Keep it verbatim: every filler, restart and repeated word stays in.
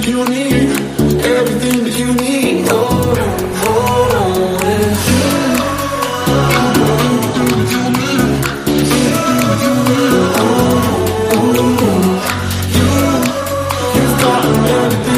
you need, everything that you need. Hold on, hold on, yeah. You, you've gotten everything.